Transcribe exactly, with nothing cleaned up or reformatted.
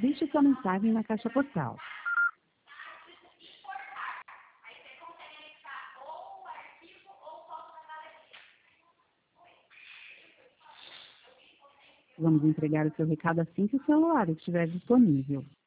Deixe sua mensagem na caixa postal. Vamos entregar o seu recado assim que o celular estiver disponível.